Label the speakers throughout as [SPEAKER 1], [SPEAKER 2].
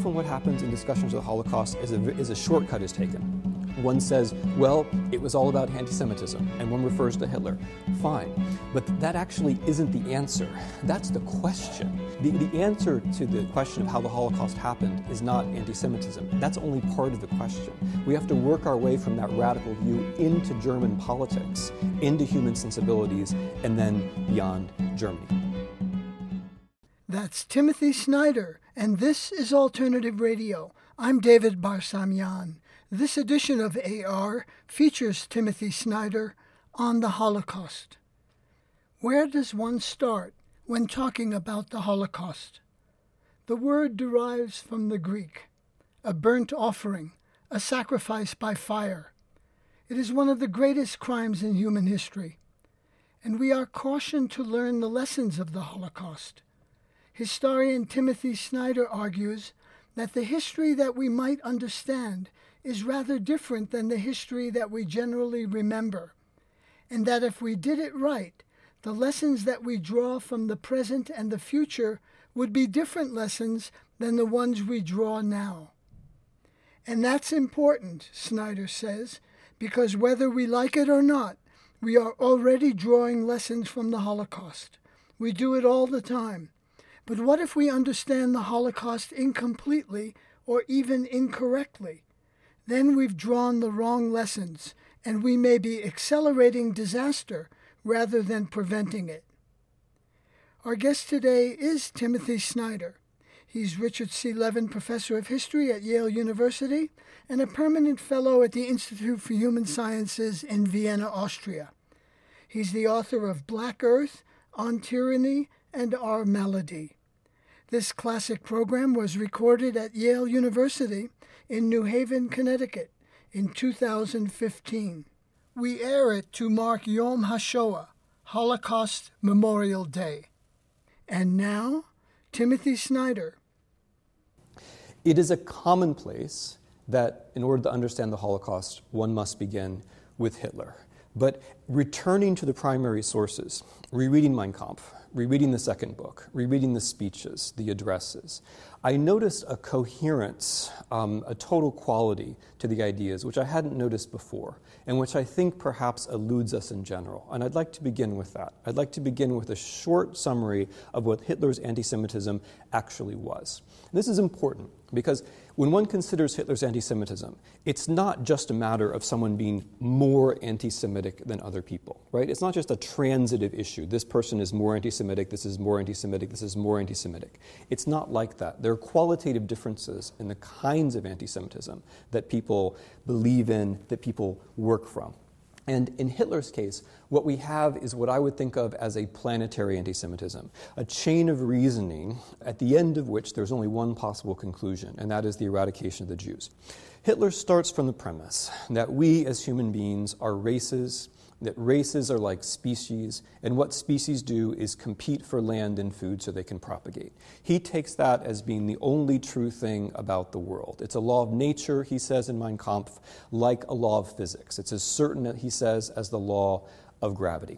[SPEAKER 1] often what happens in discussions of the Holocaust is a shortcut is taken. One says, well, it was all about anti-Semitism, and one refers to Hitler. Fine, but that actually isn't the answer. That's the question. The answer to the question of how the Holocaust happened is not anti-Semitism. That's only part of the question. We have to work our way from that radical view into German politics, into human sensibilities, and then beyond Germany.
[SPEAKER 2] That's Timothy Snyder, and this is Alternative Radio. I'm David Barsamian. This edition of AR features Timothy Snyder on the Holocaust. Where does one start when talking about the Holocaust? The word derives from the Greek, a burnt offering, a sacrifice by fire. It is one of the greatest crimes in human history, and we are cautioned to learn the lessons of the Holocaust. Historian Timothy Snyder argues that the history that we might understand is rather different than the history that we generally remember, and that if we did it right, the lessons that we draw from the present and the future would be different lessons than the ones we draw now. And that's important, Snyder says, because whether we like it or not, we are already drawing lessons from the Holocaust. We do it all the time. But what if we understand the Holocaust incompletely or even incorrectly? Then we've drawn the wrong lessons, and we may be accelerating disaster rather than preventing it. Our guest today is Timothy Snyder. He's Richard C. Levin Professor of History at Yale University and a permanent fellow at the Institute for Human Sciences in Vienna, Austria. He's the author of Black Earth, On Tyranny, and Our Malady. This classic program was recorded at Yale University in New Haven, Connecticut in 2015. We air it to mark Yom HaShoah, Holocaust Memorial Day. And now, Timothy Snyder.
[SPEAKER 1] It is a commonplace that in order to understand the Holocaust, one must begin with Hitler. But returning to the primary sources, rereading Mein Kampf, rereading the second book, rereading the speeches, the addresses, I noticed a coherence, a total quality to the ideas, which I hadn't noticed before, and which I think perhaps eludes us in general. And I'd like to begin with that. I'd like to begin with a short summary of what Hitler's anti-Semitism actually was. This is important because when one considers Hitler's anti-Semitism, it's not just a matter of someone being more anti-Semitic than other people, right? It's not just a transitive issue. This person is more anti-Semitic, this is more anti-Semitic, this is more anti-Semitic. It's not like that. There are qualitative differences in the kinds of anti-Semitism that people believe in, that people work from. And in Hitler's case, what we have is what I would think of as a planetary anti-Semitism, a chain of reasoning at the end of which there's only one possible conclusion, and that is the eradication of the Jews. Hitler starts from the premise that we as human beings are races, that races are like species, and what species do is compete for land and food so they can propagate. He takes that as being the only true thing about the world. It's a law of nature, he says in Mein Kampf, like a law of physics. It's as certain, he says, as the law of gravity.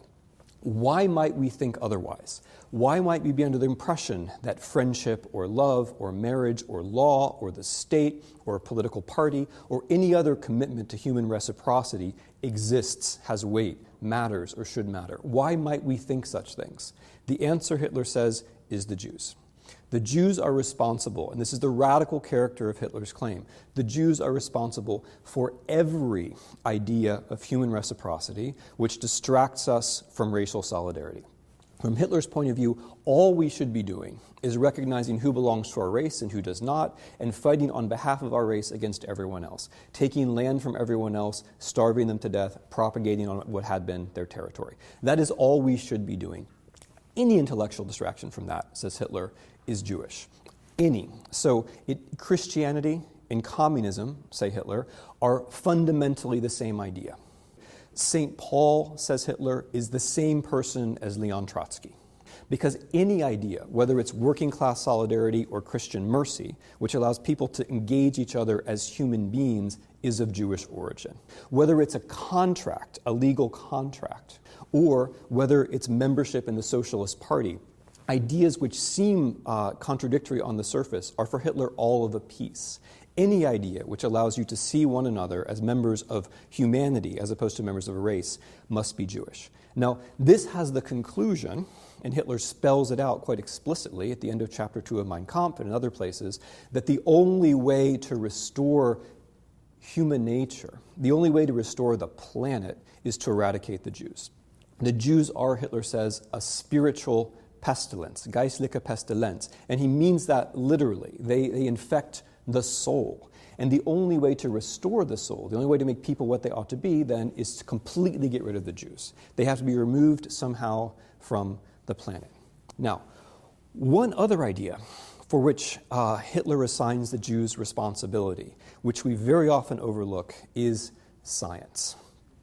[SPEAKER 1] Why might we think otherwise? Why might we be under the impression that friendship or love or marriage or law or the state or a political party or any other commitment to human reciprocity exists, has weight, matters, or should matter? Why might we think such things? The answer, Hitler says, is the Jews. The Jews are responsible, and this is the radical character of Hitler's claim, the Jews are responsible for every idea of human reciprocity which distracts us from racial solidarity. From Hitler's point of view, all we should be doing is recognizing who belongs to our race and who does not, and fighting on behalf of our race against everyone else, taking land from everyone else, starving them to death, propagating on what had been their territory. That is all we should be doing. Any intellectual distraction from that, says Hitler, is Jewish. Any. So Christianity and communism, say Hitler, are fundamentally the same idea. St. Paul, says Hitler, is the same person as Leon Trotsky. Because any idea, whether it's working class solidarity or Christian mercy, which allows people to engage each other as human beings, is of Jewish origin. Whether it's a contract, a legal contract, or whether it's membership in the Socialist Party, ideas which seem contradictory on the surface are for Hitler all of a piece. Any idea which allows you to see one another as members of humanity as opposed to members of a race must be Jewish. Now, this has the conclusion, and Hitler spells it out quite explicitly at the end of Chapter 2 of Mein Kampf and in other places, that the only way to restore human nature, the only way to restore the planet, is to eradicate the Jews. The Jews are, Hitler says, a spiritual pestilence, geistliche Pestilenz, and he means that literally. They infect the soul. And the only way to restore the soul, the only way to make people what they ought to be, then, is to completely get rid of the Jews. They have to be removed somehow from the planet. Now, one other idea for which Hitler assigns the Jews responsibility, which we very often overlook, is science.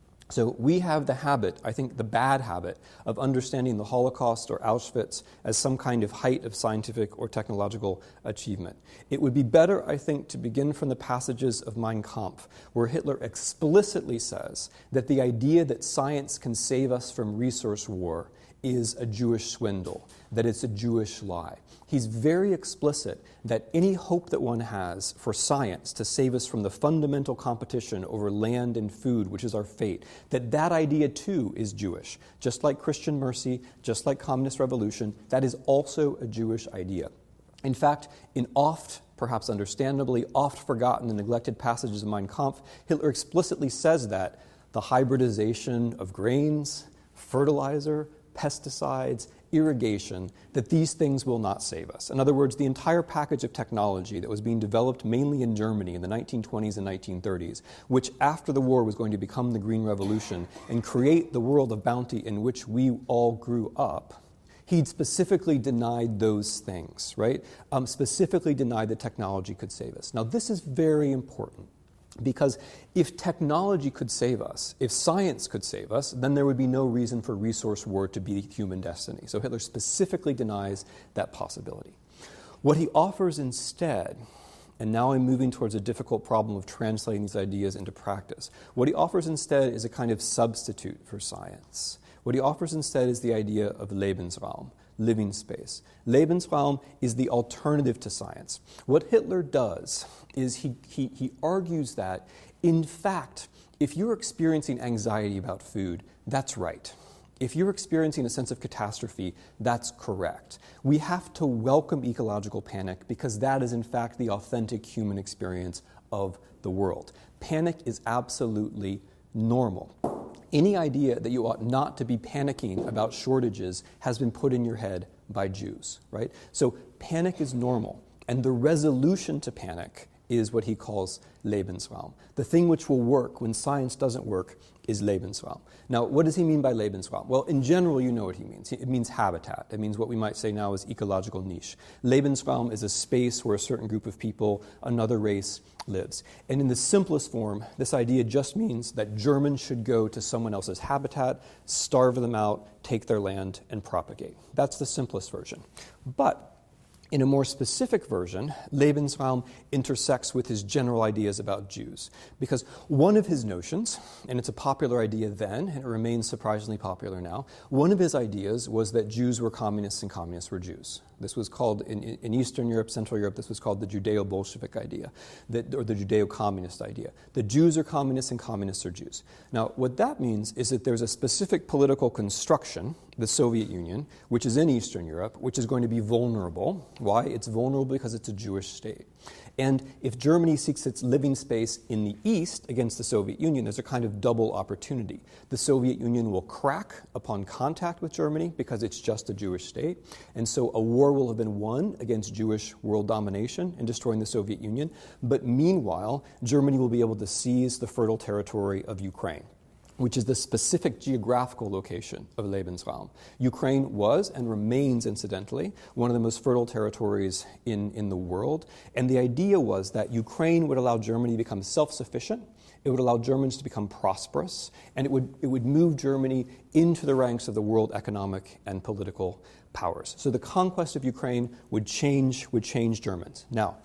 [SPEAKER 1] So we have the habit, I think the bad habit, of understanding the Holocaust or Auschwitz as some kind of height of scientific or technological achievement. It would be better, I think, to begin from the passages of Mein Kampf, where Hitler explicitly says that the idea that science can save us from resource war is a Jewish swindle, that it's a Jewish lie. He's very explicit that any hope that one has for science to save us from the fundamental competition over land and food, which is our fate, that idea too is Jewish. Just like Christian mercy, just like communist revolution, that is also a Jewish idea. In fact, in perhaps understandably, oft forgotten and neglected passages of Mein Kampf, Hitler explicitly says that the hybridization of grains, fertilizer, pesticides, irrigation, that these things will not save us. In other words, the entire package of technology that was being developed mainly in Germany in the 1920s and 1930s, which after the war was going to become the Green Revolution and create the world of bounty in which we all grew up, he'd specifically denied those things, right? Specifically denied that technology could save us. Now, this is very important. Because if technology could save us, if science could save us, then there would be no reason for resource war to be human destiny. So Hitler specifically denies that possibility. What he offers instead, and now I'm moving towards a difficult problem of translating these ideas into practice, what he offers instead is a kind of substitute for science. What he offers instead is the idea of Lebensraum, living space. Lebensraum is the alternative to science. What Hitler does is he argues that, in fact, if you're experiencing anxiety about food, that's right. If you're experiencing a sense of catastrophe, that's correct. We have to welcome ecological panic because that is, in fact, the authentic human experience of the world. Panic is absolutely normal. Any idea that you ought not to be panicking about shortages has been put in your head by Jews, right? So panic is normal, and the resolution to panic is what he calls Lebensraum. The thing which will work when science doesn't work is Lebensraum. Now, what does he mean by Lebensraum? Well, in general, you know what he means. It means habitat. It means what we might say now is ecological niche. Lebensraum is a space where a certain group of people, another race, lives. And in the simplest form, this idea just means that Germans should go to someone else's habitat, starve them out, take their land, and propagate. That's the simplest version. But in a more specific version, Lebensraum intersects with his general ideas about Jews. Because one of his notions, and it's a popular idea then, and it remains surprisingly popular now, one of his ideas was that Jews were communists and communists were Jews. This was called, in Eastern Europe, Central Europe, this was called the Judeo-Bolshevik idea, or the Judeo-Communist idea. The Jews are communists and communists are Jews. Now, what that means is that there's a specific political construction, the Soviet Union, which is in Eastern Europe, which is going to be vulnerable. Why? It's vulnerable because it's a Jewish state. And if Germany seeks its living space in the East against the Soviet Union, there's a kind of double opportunity. The Soviet Union will crack upon contact with Germany because it's just a Jewish state. And so a war will have been won against Jewish world domination and destroying the Soviet Union. But meanwhile, Germany will be able to seize the fertile territory of Ukraine, which is the specific geographical location of Lebensraum. Ukraine was, and remains incidentally, one of the most fertile territories in the world. And the idea was that Ukraine would allow Germany to become self-sufficient, it would allow Germans to become prosperous, and it would move Germany into the ranks of the world economic and political powers. So the conquest of Ukraine would change Germans. Now,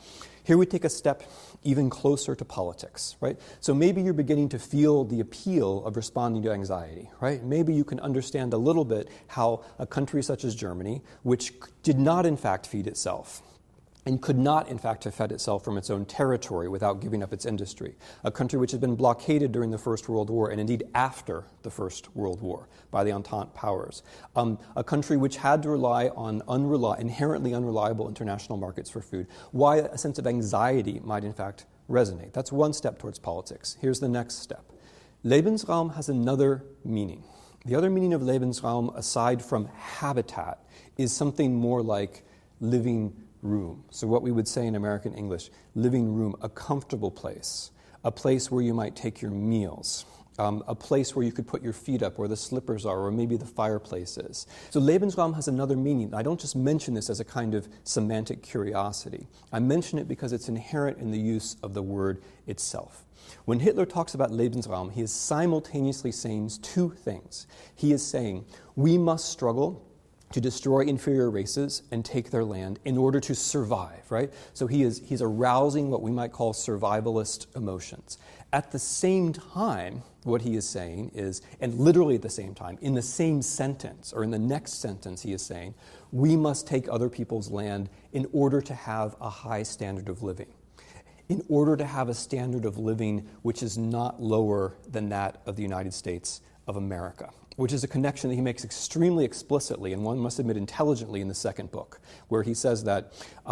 [SPEAKER 1] Here we take a step even closer to politics, right? So maybe you're beginning to feel the appeal of responding to anxiety, right? Maybe you can understand a little bit how a country such as Germany, which did not in fact feed itself, and could not, in fact, have fed itself from its own territory without giving up its industry. A country which had been blockaded during the First World War, and indeed after the First World War, by the Entente powers. A country which had to rely on inherently unreliable international markets for food. Why a sense of anxiety might, in fact, resonate. That's one step towards politics. Here's the next step. Lebensraum has another meaning. The other meaning of Lebensraum, aside from habitat, is something more like living room. So what we would say in American English, living room, a comfortable place, a place where you might take your meals, a place where you could put your feet up, where the slippers are, or maybe the fireplace is. So Lebensraum has another meaning. I don't just mention this as a kind of semantic curiosity. I mention it because it's inherent in the use of the word itself. When Hitler talks about Lebensraum, he is simultaneously saying two things. He is saying, we must struggle to destroy inferior races and take their land in order to survive, right? So he's arousing what we might call survivalist emotions. At the same time, what he is saying is, and literally at the same time, in the same sentence, or in the next sentence, he is saying, we must take other people's land in order to have a high standard of living. In order to have a standard of living which is not lower than that of the United States of America, which is a connection that he makes extremely explicitly, and one must admit intelligently, in the second book, where he says that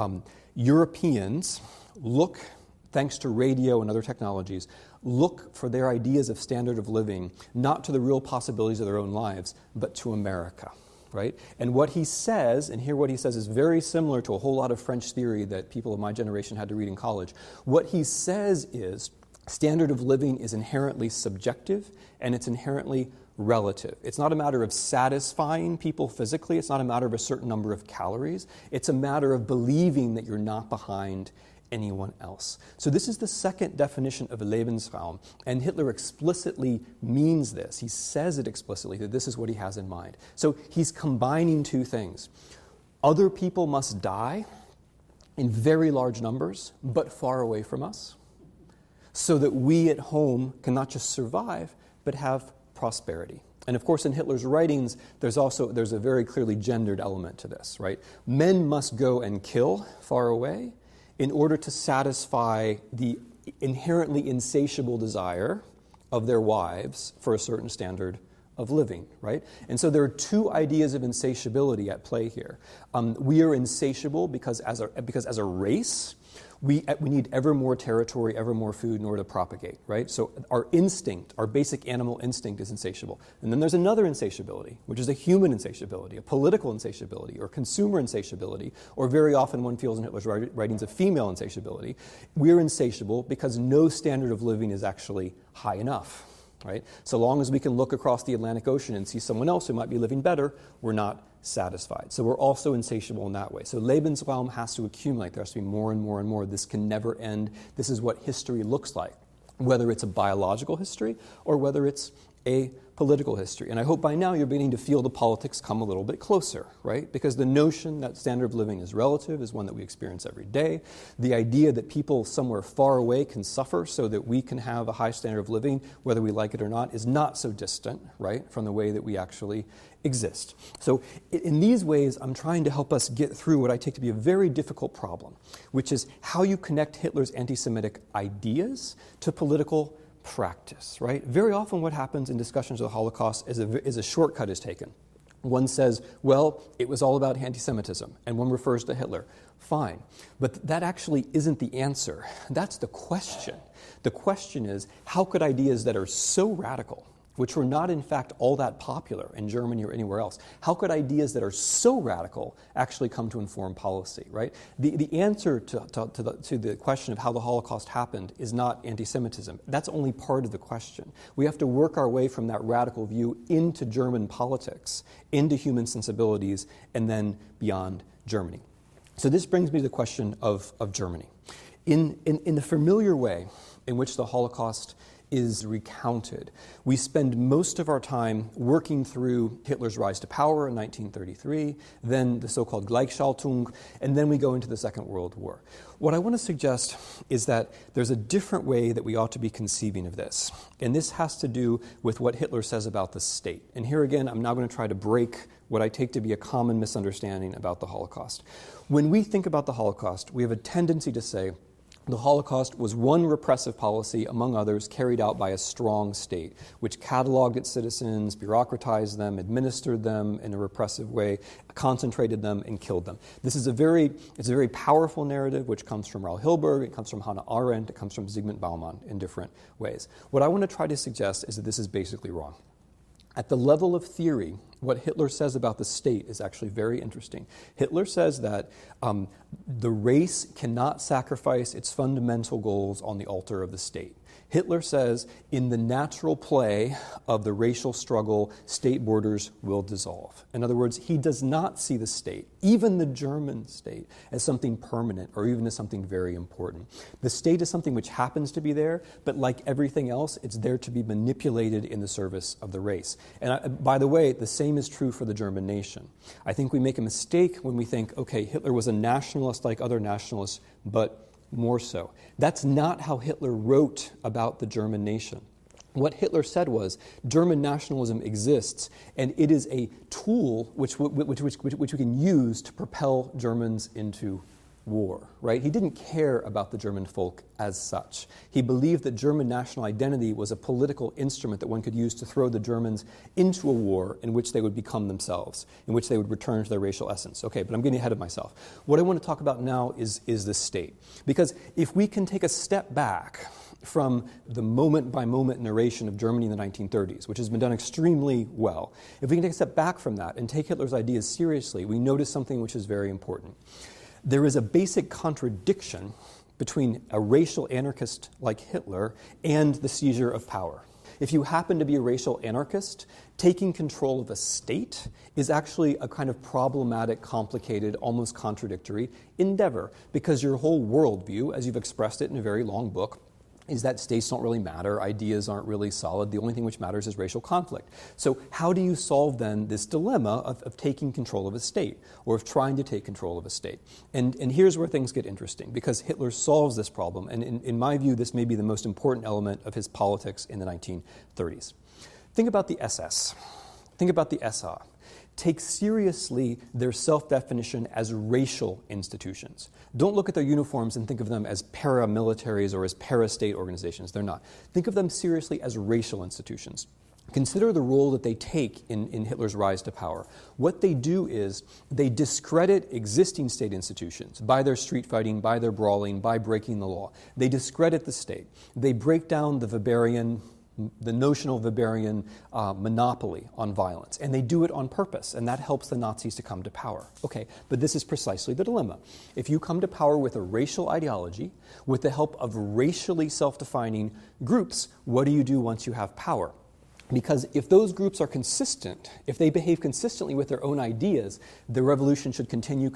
[SPEAKER 1] Europeans look, thanks to radio and other technologies, look for their ideas of standard of living, not to the real possibilities of their own lives, but to America, right? And what he says, and here what he says is very similar to a whole lot of French theory that people of my generation had to read in college. What he says is, standard of living is inherently subjective, and it's inherently relative. It's not a matter of satisfying people physically. It's not a matter of a certain number of calories. It's a matter of believing that you're not behind anyone else. So this is the second definition of a Lebensraum, and Hitler explicitly means this. He says it explicitly, that this is what he has in mind. So he's combining two things. Other people must die in very large numbers, but far away from us, so that we at home can not just survive, but have prosperity. And of course, in Hitler's writings, there's a very clearly gendered element to this, right? Men must go and kill far away in order to satisfy the inherently insatiable desire of their wives for a certain standard of living, right? And so there are two ideas of insatiability at play here. We are insatiable because as a race, we need ever more territory, ever more food in order to propagate, right? So our instinct, our basic animal instinct is insatiable. And then there's another insatiability, which is a human insatiability, a political insatiability, or consumer insatiability, or very often one feels in Hitler's writings a female insatiability. We're insatiable because no standard of living is actually high enough, right? So long as we can look across the Atlantic Ocean and see someone else who might be living better, we're not satisfied. So we're also insatiable in that way. So Lebensraum has to accumulate. There has to be more and more and more. This can never end. This is what history looks like, whether it's a biological history or whether it's a political history. And I hope by now you're beginning to feel the politics come a little bit closer, right? Because the notion that standard of living is relative is one that we experience every day. The idea that people somewhere far away can suffer so that we can have a high standard of living, whether we like it or not, is not so distant, right, from the way that we actually exist. So in these ways, I'm trying to help us get through what I take to be a very difficult problem, which is how you connect Hitler's anti-Semitic ideas to political practice, right? Very often what happens in discussions of the Holocaust is a shortcut is taken. One says, well, it was all about anti-Semitism, and one refers to Hitler. Fine. But that actually isn't the answer. That's the question. The question is, how could ideas that are so radical, which were not in fact all that popular in Germany or anywhere else, how could ideas that are so radical actually come to inform policy, right? The answer to the question of how the Holocaust happened is not anti-Semitism. That's only part of the question. We have to work our way from that radical view into German politics, into human sensibilities, and then beyond Germany. So this brings me to the question of Germany. In the familiar way in which the Holocaust is recounted. We spend most of our time working through Hitler's rise to power in 1933, then the so-called Gleichschaltung, and then we go into the Second World War. What I want to suggest is that there's a different way that we ought to be conceiving of this, and this has to do with what Hitler says about the state. And here again, I'm now going to try to break what I take to be a common misunderstanding about the Holocaust. When we think about the Holocaust, we have a tendency to say, the Holocaust was one repressive policy, among others, carried out by a strong state, which cataloged its citizens, bureaucratized them, administered them in a repressive way, concentrated them, and killed them. This is a very powerful narrative, which comes from Raoul Hilberg, it comes from Hannah Arendt, it comes from Zygmunt Bauman in different ways. What I want to try to suggest is that this is basically wrong. At the level of theory, what Hitler says about the state is actually very interesting. Hitler says that the race cannot sacrifice its fundamental goals on the altar of the state. Hitler says, in the natural play of the racial struggle, state borders will dissolve. In other words, he does not see the state, even the German state, as something permanent or even as something very important. The state is something which happens to be there, but like everything else, it's there to be manipulated in the service of the race. And by the way, the same is true for the German nation. I think we make a mistake when we think, okay, Hitler was a nationalist like other nationalists, but more so. That's not how Hitler wrote about the German nation. What Hitler said was, German nationalism exists, and it is a tool which we can use to propel Germans into war, right? He didn't care about the German folk as such. He believed that German national identity was a political instrument that one could use to throw the Germans into a war in which they would become themselves, in which they would return to their racial essence. Okay, but I'm getting ahead of myself. What I want to talk about now is the state. Because if we can take a step back from the moment-by-moment narration of Germany in the 1930s, which has been done extremely well, if we can take a step back from that and take Hitler's ideas seriously, we notice something which is very important. There is a basic contradiction between a racial anarchist like Hitler and the seizure of power. If you happen to be a racial anarchist, taking control of a state is actually a kind of problematic, complicated, almost contradictory endeavor, because your whole worldview, as you've expressed it in a very long book, is that states don't really matter, ideas aren't really solid, the only thing which matters is racial conflict. So how do you solve then this dilemma of taking control of a state, or of trying to take control of a state? And here's where things get interesting, because Hitler solves this problem, and in my view, this may be the most important element of his politics in the 1930s. Think about the SS. Think about the SA. Take seriously their self-definition as racial institutions. Don't look at their uniforms and think of them as paramilitaries or as para-state organizations. They're not. Think of them seriously as racial institutions. Consider the role that they take in Hitler's rise to power. What they do is they discredit existing state institutions by their street fighting, by their brawling, by breaking the law. They discredit the state. They break down the notional Weberian monopoly on violence. And they do it on purpose, and that helps the Nazis to come to power. Okay, but this is precisely the dilemma. If you come to power with a racial ideology, with the help of racially self-defining groups, what do you do once you have power? Because if those groups are consistent, if they behave consistently with their own ideas, the revolution should continue.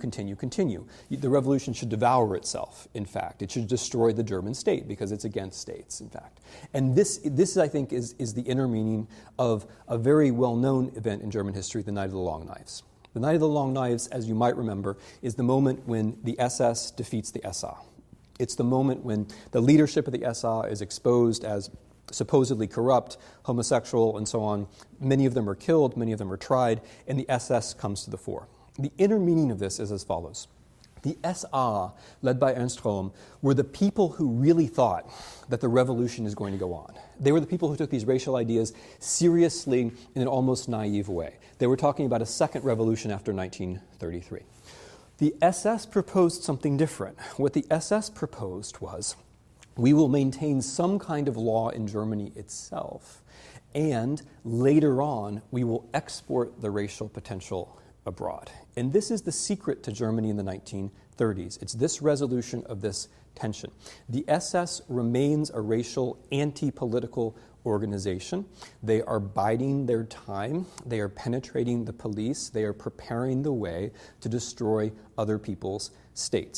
[SPEAKER 1] The revolution should devour itself, in fact. It should destroy the German state, because it's against states, in fact. And this I think, is the inner meaning of a very well-known event in German history, the Night of the Long Knives. The Night of the Long Knives, as you might remember, is the moment when the SS defeats the SA. It's the moment when the leadership of the SA is exposed as supposedly corrupt, homosexual, and so on. Many of them are killed, many of them are tried, and the SS comes to the fore. The inner meaning of this is as follows. The SA, led by Ernst Röhm, were the people who really thought that the revolution is going to go on. They were the people who took these racial ideas seriously in an almost naive way. They were talking about a second revolution after 1933. The SS proposed something different. What the SS proposed was, we will maintain some kind of law in Germany itself, and later on, we will export the racial potential abroad. And this is the secret to Germany in the 1930s. It's this resolution of this tension. The SS remains a racial anti-political organization. They are biding their time. They are penetrating the police. They are preparing the way to destroy other people's states.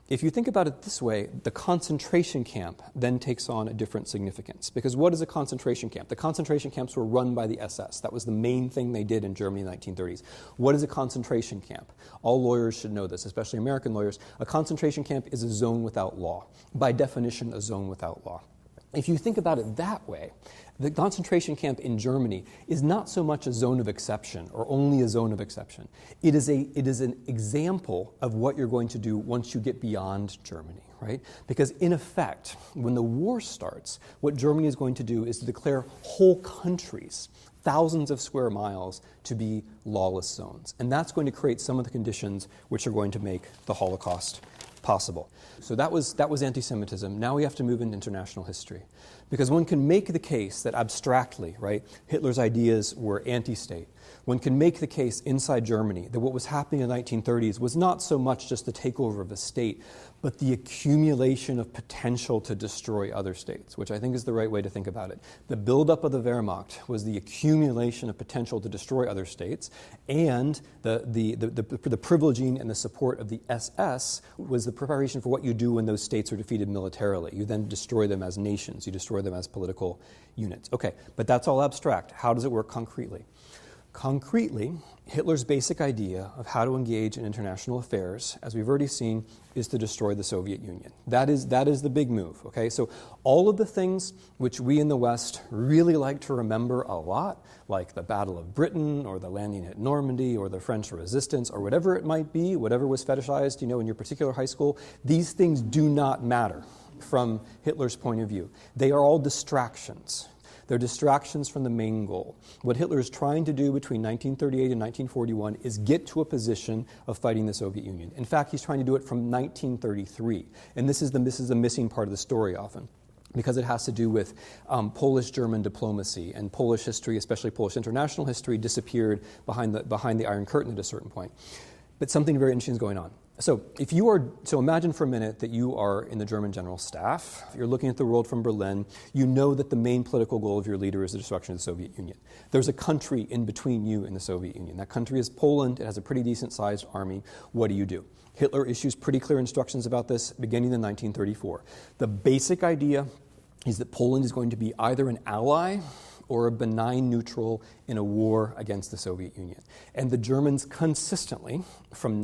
[SPEAKER 1] if you think about it this way, the concentration camp then takes on a different significance. Because what is a concentration camp? The concentration camps were run by the SS. That was the main thing they did in Germany in the 1930s. What is a concentration camp? All lawyers should know this, especially American lawyers. A concentration camp is a zone without law. By definition, a zone without law. If you think about it that way, the concentration camp in Germany is not so much a zone of exception or only a zone of exception. It is an example of what you're going to do once you get beyond Germany, right? Because in effect, when the war starts, what Germany is going to do is to declare whole countries, thousands of square miles, to be lawless zones. And that's going to create some of the conditions which are going to make the Holocaust possible. So that was anti-Semitism. Now we have to move into international history. Because one can make the case that abstractly, right, Hitler's ideas were anti-state. One can make the case inside Germany that what was happening in the 1930s was not so much just the takeover of a state, but the accumulation of potential to destroy other states, which I think is the right way to think about it. The buildup of the Wehrmacht was the accumulation of potential to destroy other states, and the privileging and the support of the SS was the preparation for what you do when those states are defeated militarily. You then destroy them as nations. You destroy them as political units. Okay, but that's all abstract. How does it work concretely? Concretely, Hitler's basic idea of how to engage in international affairs, as we've already seen, is to destroy the Soviet Union. That is the big move, okay? So all of the things which we in the West really like to remember a lot, like the Battle of Britain or the landing at Normandy or the French resistance or whatever it might be, whatever was fetishized, in your particular high school, these things do not matter from Hitler's point of view. They are all distractions. They're distractions from the main goal. What Hitler is trying to do between 1938 and 1941 is get to a position of fighting the Soviet Union. In fact, he's trying to do it from 1933. And this is the missing part of the story often, because it has to do with Polish-German diplomacy, and Polish history, especially Polish international history, disappeared behind the Iron Curtain at a certain point. But something very interesting is going on. So imagine for a minute that you are in the German General Staff. You're looking at the world from Berlin. You know that the main political goal of your leader is the destruction of the Soviet Union. There's a country in between you and the Soviet Union. That country is Poland. It has a pretty decent-sized army. What do? Hitler issues pretty clear instructions about this beginning in 1934. The basic idea is that Poland is going to be either an ally or a benign neutral in a war against the Soviet Union. And the Germans consistently, from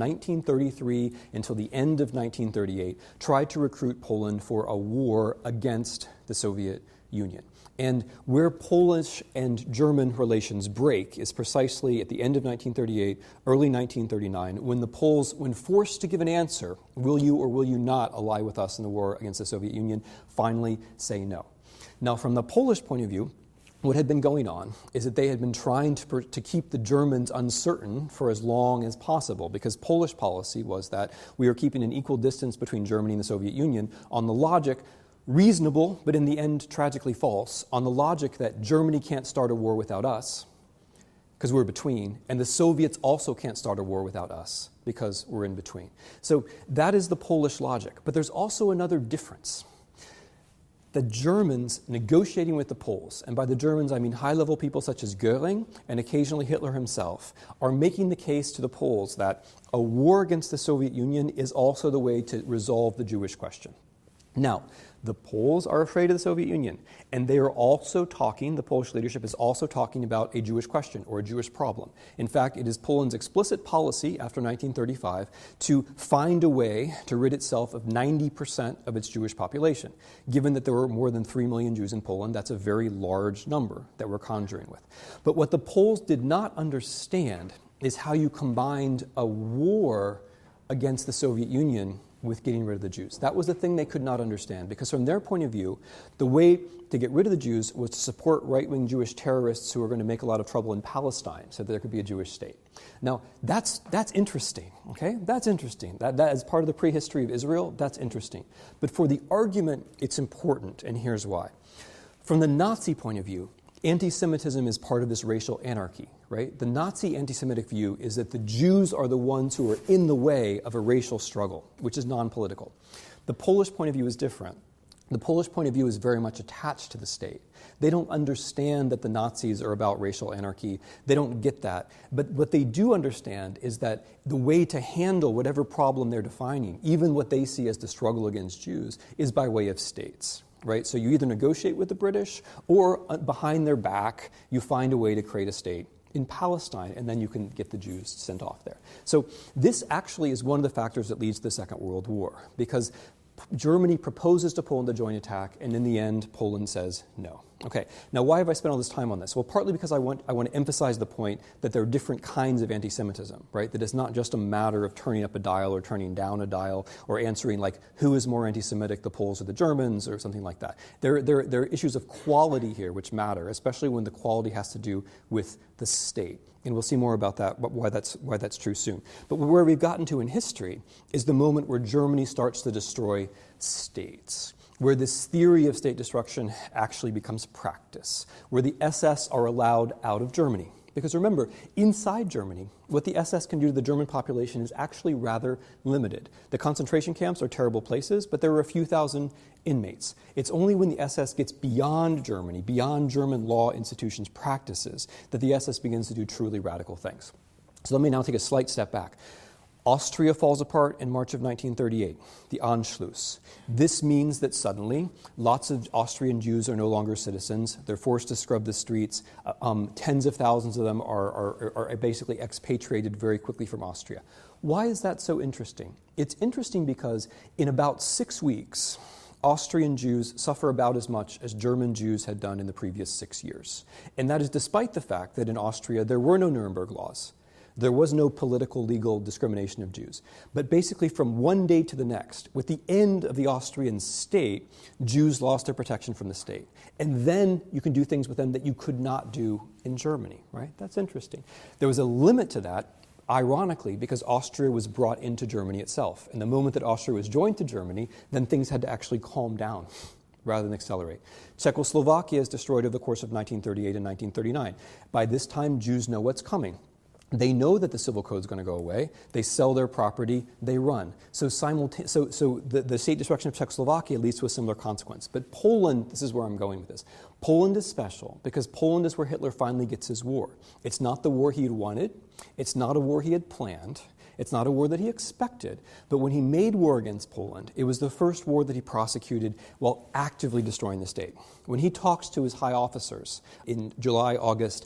[SPEAKER 1] 1933 until the end of 1938, tried to recruit Poland for a war against the Soviet Union. And where Polish and German relations break is precisely at the end of 1938, early 1939, when the Poles, when forced to give an answer, will you or will you not ally with us in the war against the Soviet Union, finally say no. Now, from the Polish point of view, what had been going on is that they had been trying to keep the Germans uncertain for as long as possible, because Polish policy was that we are keeping an equal distance between Germany and the Soviet Union on the logic, reasonable, but in the end tragically false, on the logic that Germany can't start a war without us because we're between, and the Soviets also can't start a war without us because we're in between. So that is the Polish logic. But there's also another difference. The Germans negotiating with the Poles, and by the Germans I mean high-level people such as Goering and occasionally Hitler himself, are making the case to the Poles that a war against the Soviet Union is also the way to resolve the Jewish question. Now, the Poles are afraid of the Soviet Union, and they are also talking, the Polish leadership is also talking about a Jewish question or a Jewish problem. In fact, it is Poland's explicit policy after 1935 to find a way to rid itself of 90% of its Jewish population. Given that there were more than 3 million Jews in Poland, that's a very large number that we're conjuring with. But what the Poles did not understand is how you combined a war against the Soviet Union with getting rid of the Jews. That was the thing they could not understand, because from their point of view, the way to get rid of the Jews was to support right-wing Jewish terrorists who were going to make a lot of trouble in Palestine so that there could be a Jewish state. Now, that's interesting, okay? That's interesting. That as part of the prehistory of Israel, that's interesting. But for the argument, it's important, and here's why. From the Nazi point of view, anti-Semitism is part of this racial anarchy, right? The Nazi anti-Semitic view is that the Jews are the ones who are in the way of a racial struggle, which is non-political. The Polish point of view is different. The Polish point of view is very much attached to the state. They don't understand that the Nazis are about racial anarchy. They don't get that. But what they do understand is that the way to handle whatever problem they're defining, even what they see as the struggle against Jews, is by way of states. Right? So you either negotiate with the British, or behind their back, you find a way to create a state in Palestine, and then you can get the Jews sent off there. So this actually is one of the factors that leads to the Second World War, because Germany proposes to Poland to join attack, and in the end, Poland says no. Okay, now why have I spent all this time on this? Well, partly because I want to emphasize the point that there are different kinds of anti-Semitism, right? That it's not just a matter of turning up a dial or turning down a dial or answering like, who is more anti-Semitic, the Poles or the Germans, or something like that. There are issues of quality here which matter, especially when the quality has to do with the state. And we'll see more about that, why that's true soon. But where we've gotten to in history is the moment where Germany starts to destroy states, where this theory of state destruction actually becomes practice, where the SS are allowed out of Germany. Because remember, inside Germany, what the SS can do to the German population is actually rather limited. The concentration camps are terrible places, but there are a few thousand inmates. It's only when the SS gets beyond Germany, beyond German law institutions' practices, that the SS begins to do truly radical things. So let me now take a slight step back. Austria falls apart in March of 1938, the Anschluss. This means that suddenly lots of Austrian Jews are no longer citizens. They're forced to scrub the streets. Tens of thousands of them are basically expatriated very quickly from Austria. Why is that so interesting? It's interesting because in about 6 weeks, Austrian Jews suffer about as much as German Jews had done in the previous 6 years. And that is despite the fact that in Austria there were no Nuremberg laws. There was no political, legal discrimination of Jews. But basically from one day to the next, with the end of the Austrian state, Jews lost their protection from the state. And then you can do things with them that you could not do in Germany, right? That's interesting. There was a limit to that, ironically, because Austria was brought into Germany itself. And the moment that Austria was joined to Germany, then things had to actually calm down rather than accelerate. Czechoslovakia is destroyed over the course of 1938 and 1939. By this time, Jews know what's coming. They know that the civil code is going to go away. They sell their property. They run. So the state destruction of Czechoslovakia leads to a similar consequence. But Poland, this is where I'm going with this. Poland is special because Poland is where Hitler finally gets his war. It's not the war he had wanted. It's not a war he had planned. It's not a war that he expected. But when he made war against Poland, it was the first war that he prosecuted while actively destroying the state. When he talks to his high officers in July, August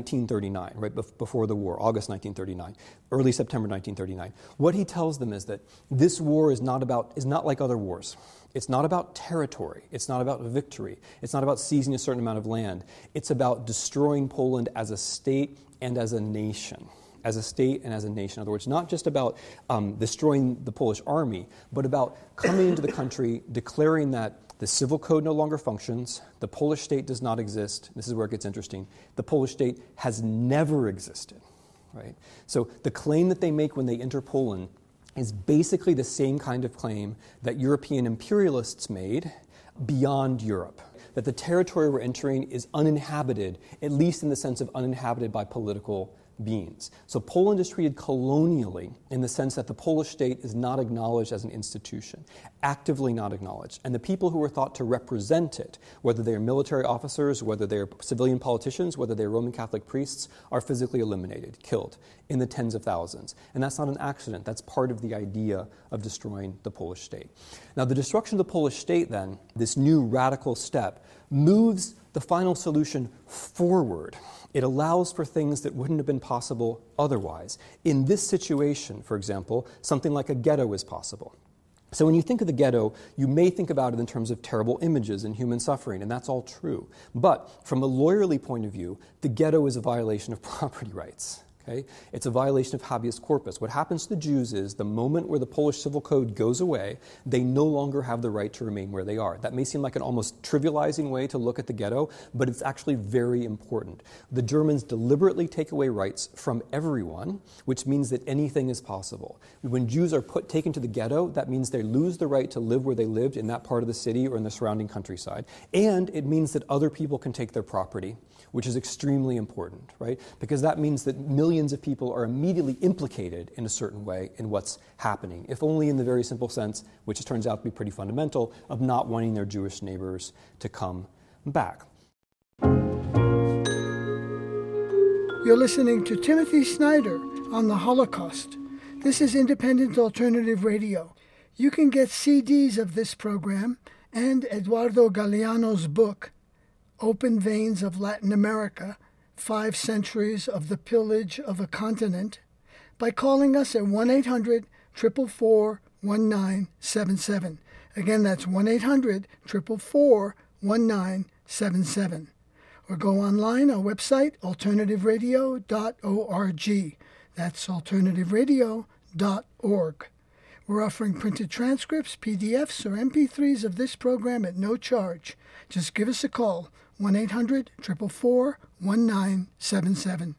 [SPEAKER 1] 1939, right before the war, August 1939, early September 1939, what he tells them is that this war is not like other wars. It's not about territory. It's not about victory. It's not about seizing a certain amount of land. It's about destroying Poland as a state and as a nation. As a state and as a nation. In other words, not just about destroying the Polish army, but about coming into the country, declaring that the civil code no longer functions, the Polish state does not exist. This is where it gets interesting. The Polish state has never existed, right? So the claim that they make when they enter Poland is basically the same kind of claim that European imperialists made beyond Europe. That the territory we're entering is uninhabited, at least in the sense of uninhabited by political beings. So Poland is treated colonially in the sense that the Polish state is not acknowledged as an institution, actively not acknowledged. And the people who are thought to represent it, whether they are military officers, whether they are civilian politicians, whether they are Roman Catholic priests, are physically eliminated, killed in the tens of thousands. And that's not an accident. That's part of the idea of destroying the Polish state. Now, the destruction of the Polish state, then, this new radical step, moves the final solution forward. It allows for things that wouldn't have been possible otherwise. In this situation, for example, something like a ghetto is possible. So when you think of the ghetto, you may think about it in terms of terrible images and human suffering, and that's all true. But from a lawyerly point of view, the ghetto is a violation of property rights. Okay? It's a violation of habeas corpus. What happens to the Jews is the moment where the Polish civil code goes away, they no longer have the right to remain where they are. That may seem like an almost trivializing way to look at the ghetto, but it's actually very important. The Germans deliberately take away rights from everyone, which means that anything is possible. When Jews are taken to the ghetto, that means they lose the right to live where they lived in that part of the city or in the surrounding countryside. And it means that other people can take their property, which is extremely important, right? Because that means that millions of people are immediately implicated in a certain way in what's happening, if only in the very simple sense, which turns out to be pretty fundamental, of not wanting their Jewish neighbors to come back.
[SPEAKER 2] You're listening to Timothy Snyder on the Holocaust. This is Independent Alternative Radio. You can get CDs of this program and Eduardo Galeano's book, Open Veins of Latin America, 5 Centuries of the Pillage of a Continent, by calling us at 1-800-444-1977. Again, that's 1-800-444-1977. Or go online, our website, alternativeradio.org. That's alternativeradio.org. We're offering printed transcripts, PDFs, or MP3s of this program at no charge. Just give us a call, 1-800-444-1977.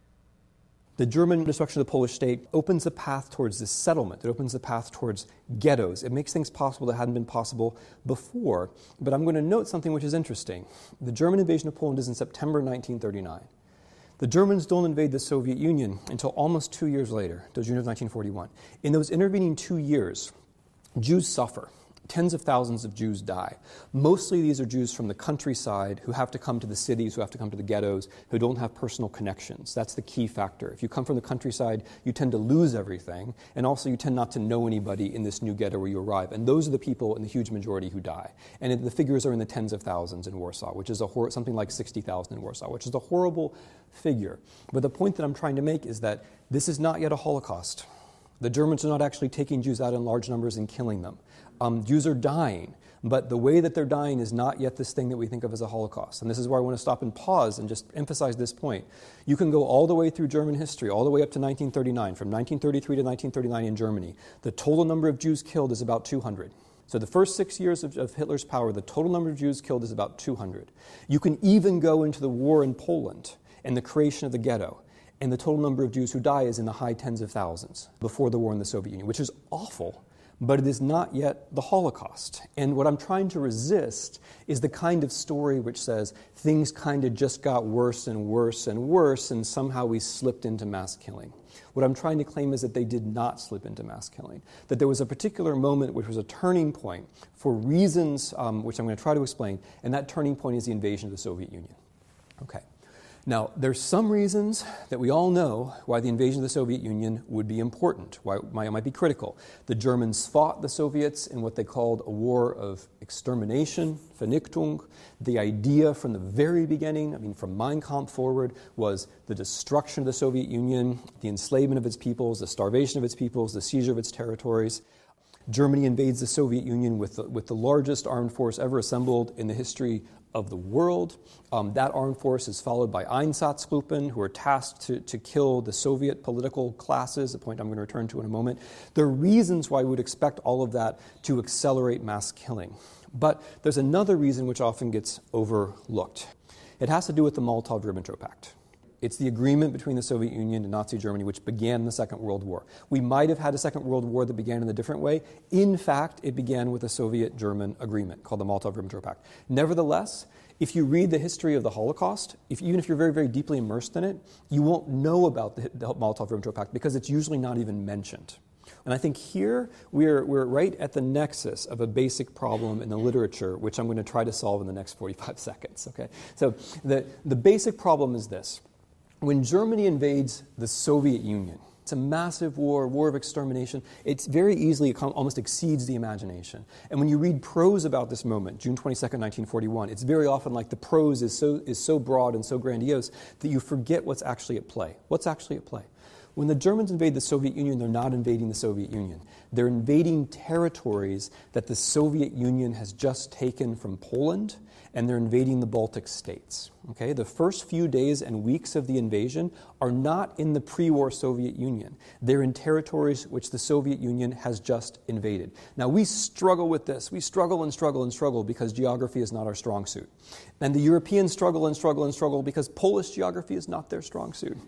[SPEAKER 1] The German destruction of the Polish state opens a path towards this settlement. It opens a path towards ghettos. It makes things possible that hadn't been possible before. But I'm going to note something which is interesting. The German invasion of Poland is in September 1939. The Germans don't invade the Soviet Union until almost 2 years later, to June of 1941. In those intervening 2 years, Jews suffer. Tens of thousands of Jews die. Mostly these are Jews from the countryside who have to come to the cities, who have to come to the ghettos, who don't have personal connections. That's the key factor. If you come from the countryside, you tend to lose everything, and also you tend not to know anybody in this new ghetto where you arrive. And those are the people in the huge majority who die. And the figures are in the tens of thousands in Warsaw, which is something like 60,000 in Warsaw, which is a horrible figure. But the point that I'm trying to make is that this is not yet a Holocaust. The Germans are not actually taking Jews out in large numbers and killing them. Jews are dying, but the way that they're dying is not yet this thing that we think of as a Holocaust. And this is where I want to stop and pause and just emphasize this point. You can go all the way through German history, all the way up to 1939. From 1933 to 1939 in Germany, the total number of Jews killed is about 200. So the first 6 years of Hitler's power, the total number of Jews killed is about 200. You can even go into the war in Poland and the creation of the ghetto, and the total number of Jews who die is in the high tens of thousands before the war in the Soviet Union, which is awful. But it is not yet the Holocaust. And what I'm trying to resist is the kind of story which says things kind of just got worse and worse and worse, and somehow we slipped into mass killing. What I'm trying to claim is that they did not slip into mass killing, that there was a particular moment which was a turning point for reasons which I'm going to try to explain, and that turning point is the invasion of the Soviet Union. Okay. Now, there's some reasons that we all know why the invasion of the Soviet Union would be important, why it might be critical. The Germans fought the Soviets in what they called a war of extermination, Vernichtung. The idea from the very beginning, from Mein Kampf forward, was the destruction of the Soviet Union, the enslavement of its peoples, the starvation of its peoples, the seizure of its territories. Germany invades the Soviet Union with the largest armed force ever assembled in the history of the world. That armed force is followed by Einsatzgruppen, who are tasked to kill the Soviet political classes, a point I'm going to return to in a moment. There are reasons why we would expect all of that to accelerate mass killing. But there's another reason which often gets overlooked. It has to do with the Molotov-Ribbentrop Pact. It's the agreement between the Soviet Union and Nazi Germany which began the Second World War. We might have had a Second World War that began in a different way. In fact, it began with a Soviet-German agreement called the Molotov-Ribbentrop Pact. Nevertheless, if you read the history of the Holocaust, even if you're very, very deeply immersed in it, you won't know about the Molotov-Ribbentrop Pact because it's usually not even mentioned. And I think here we're right at the nexus of a basic problem in the literature, which I'm going to try to solve in the next 45 seconds. Okay? So the basic problem is this. When Germany invades the Soviet Union, it's a massive war of extermination. It's very easily, it almost exceeds the imagination. And when you read prose about this moment, June 22nd, 1941, it's very often like the prose is so broad and so grandiose that you forget what's actually at play. What's actually at play? When the Germans invade the Soviet Union, they're not invading the Soviet Union. They're invading territories that the Soviet Union has just taken from Poland, and they're invading the Baltic states. Okay? The first few days and weeks of the invasion are not in the pre-war Soviet Union. They're in territories which the Soviet Union has just invaded. Now, we struggle with this. We struggle and struggle and struggle because geography is not our strong suit. And the Europeans struggle and struggle and struggle because Polish geography is not their strong suit.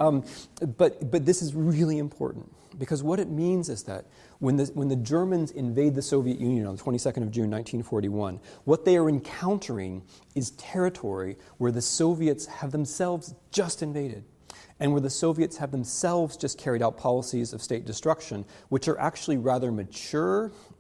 [SPEAKER 1] But this is really important, because what it means is that when the Germans invade the Soviet Union on the 22nd of June, 1941, what they are encountering is territory where the Soviets have themselves just invaded, and where the Soviets have themselves just carried out policies of state destruction, which are actually rather mature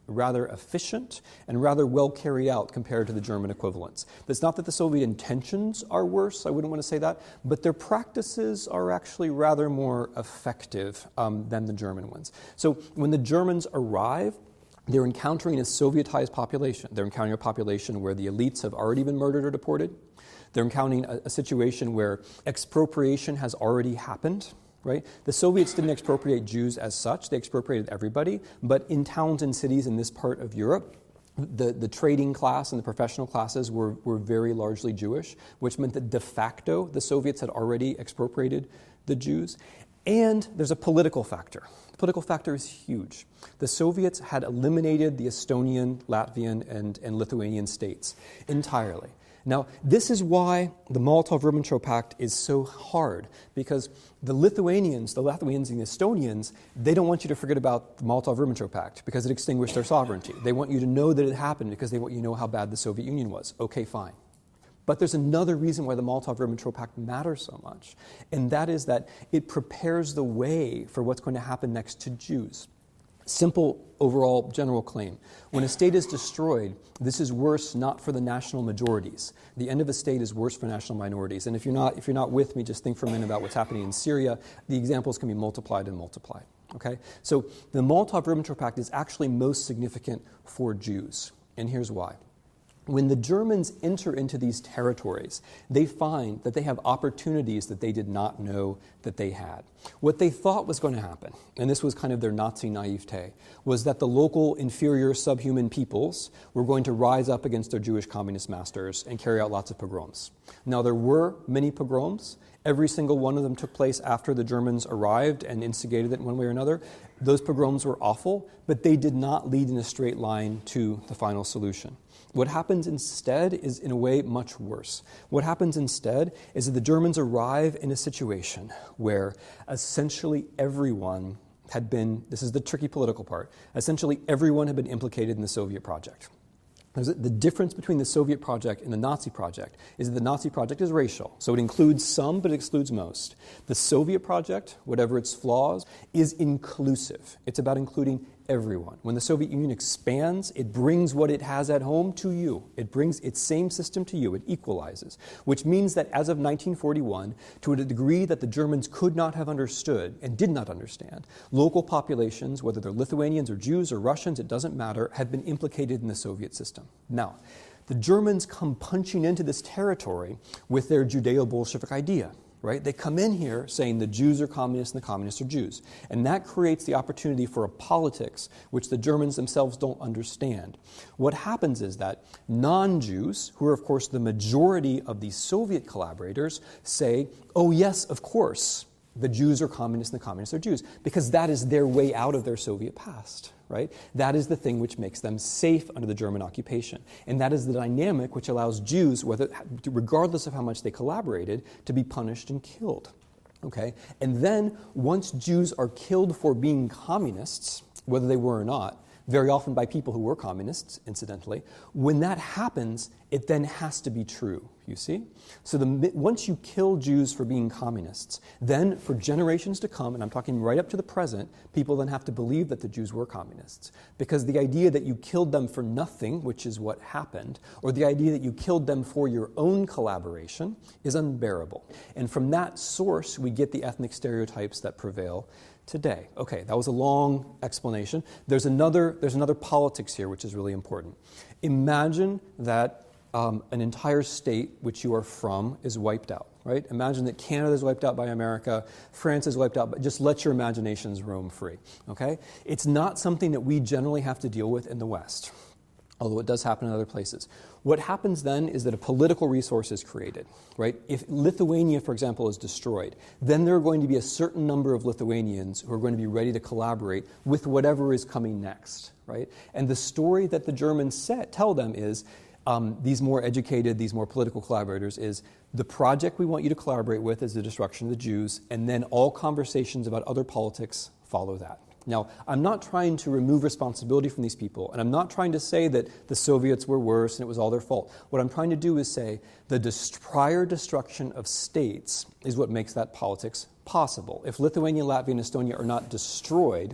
[SPEAKER 1] rather efficient, and rather well carried out compared to the German equivalents. It's not that the Soviet intentions are worse, I wouldn't want to say that, but their practices are actually rather more effective than the German ones. So when the Germans arrive, they're encountering a Sovietized population. They're encountering a population where the elites have already been murdered or deported. They're encountering a situation where expropriation has already happened. Right? The Soviets didn't expropriate Jews as such. They expropriated everybody. But in towns and cities in this part of Europe, the trading class and the professional classes were very largely Jewish, which meant that de facto the Soviets had already expropriated the Jews. And there's a political factor. The political factor is huge. The Soviets had eliminated the Estonian, Latvian, and Lithuanian states entirely. Now, this is why the Molotov-Ribbentrop Pact is so hard, because the Latvians and the Estonians, they don't want you to forget about the Molotov-Ribbentrop Pact because it extinguished their sovereignty. They want you to know that it happened because they want you to know how bad the Soviet Union was. Okay, fine. But there's another reason why the Molotov-Ribbentrop Pact matters so much, and that is that it prepares the way for what's going to happen next to Jews. Simple overall general claim. When a state is destroyed, this is worse not for the national majorities. The end of a state is worse for national minorities. And if you're not with me, just think for a minute about what's happening in Syria. The examples can be multiplied and multiplied. Okay? So the Molotov-Ribbentrop Pact is actually most significant for Jews. And here's why. When the Germans enter into these territories, they find that they have opportunities that they did not know that they had. What they thought was going to happen, and this was kind of their Nazi naivete, was that the local inferior subhuman peoples were going to rise up against their Jewish communist masters and carry out lots of pogroms. Now, there were many pogroms. Every single one of them took place after the Germans arrived and instigated it in one way or another. Those pogroms were awful, but they did not lead in a straight line to the final solution. What happens instead is, in a way, much worse. What happens instead is that the Germans arrive in a situation where essentially everyone had been, this is the tricky political part, essentially everyone had been implicated in the Soviet project. The difference between the Soviet project and the Nazi project is that the Nazi project is racial, so it includes some, but it excludes most. The Soviet project, whatever its flaws, is inclusive. It's about including everyone. When the Soviet Union expands, it brings what it has at home to you. It brings its same system to you. It equalizes, which means that as of 1941, to a degree that the Germans could not have understood and did not understand, local populations, whether they're Lithuanians or Jews or Russians, it doesn't matter, had been implicated in the Soviet system. Now, the Germans come punching into this territory with their Judeo-Bolshevik idea. Right? They come in here saying the Jews are communists and the communists are Jews. And that creates the opportunity for a politics which the Germans themselves don't understand. What happens is that non-Jews, who are of course the majority of the Soviet collaborators, say, oh yes, of course, the Jews are communists and the communists are Jews, because that is their way out of their Soviet past, right? That is the thing which makes them safe under the German occupation. And that is the dynamic which allows Jews, regardless of how much they collaborated, to be punished and killed, okay? And then, once Jews are killed for being communists, whether they were or not, very often by people who were communists, incidentally, when that happens, it then has to be true, you see? So once you kill Jews for being communists, then for generations to come, and I'm talking right up to the present, people then have to believe that the Jews were communists. Because the idea that you killed them for nothing, which is what happened, or the idea that you killed them for your own collaboration is unbearable. And from that source, we get the ethnic stereotypes that prevail today. Okay, that was a long explanation. There's another politics here which is really important. Imagine that an entire state which you are from is wiped out, right? Imagine that Canada is wiped out by America, France is wiped out, but just let your imaginations roam free, okay? It's not something that we generally have to deal with in the West, although it does happen in other places. What happens then is that a political resource is created, right? If Lithuania, for example, is destroyed, then there are going to be a certain number of Lithuanians who are going to be ready to collaborate with whatever is coming next, right? And the story that the Germans tell them is, these more educated, these more political collaborators, is the project we want you to collaborate with is the destruction of the Jews, and then all conversations about other politics follow that. Now, I'm not trying to remove responsibility from these people, and I'm not trying to say that the Soviets were worse and it was all their fault. What I'm trying to do is say the prior destruction of states is what makes that politics possible. If Lithuania, Latvia, and Estonia are not destroyed,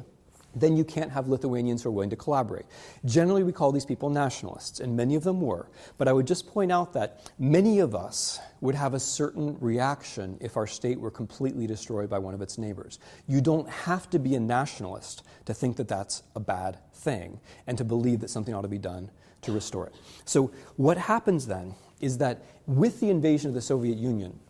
[SPEAKER 1] then you can't have Lithuanians who are willing to collaborate. Generally, we call these people nationalists, and many of them were. But I would just point out that many of us would have a certain reaction if our state were completely destroyed by one of its neighbors. You don't have to be a nationalist to think that that's a bad thing and to believe that something ought to be done to restore it. So what happens then is that with the invasion of the Soviet Union,